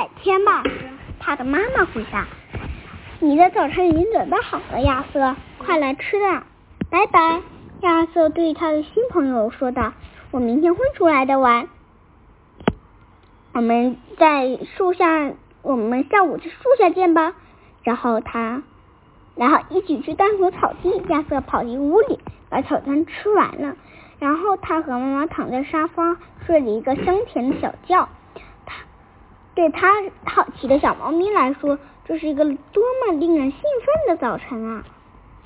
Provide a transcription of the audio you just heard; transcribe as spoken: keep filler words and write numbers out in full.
改天吧。他的妈妈回答：你的早餐已经准备好了，亚瑟，快来吃啦，拜拜。亚瑟对他的新朋友说道：我明天会出来的玩，我们在树下，我们下午在树下见吧。然后他然后一起去探索草地。亚瑟跑进屋里，把早餐吃完了，然后他和妈妈躺在沙发睡了一个香甜的小觉。他对他好奇的小猫咪来说，这是一个多么令人兴奋的早晨啊！